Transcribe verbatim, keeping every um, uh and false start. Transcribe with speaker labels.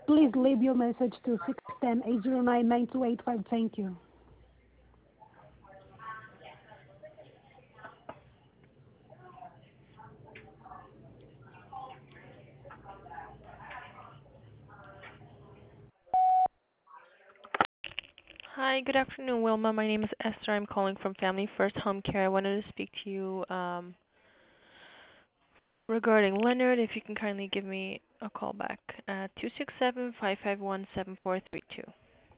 Speaker 1: Please leave your message to six one zero, eight zero nine, nine two eight five. Thank you.
Speaker 2: Hi, good afternoon, Wilma. My name is Esther. I'm calling from Family First Home Care. I wanted to speak to you um, regarding Leonard. If you can kindly give me a call back at two six seven, five five one, seven four three two.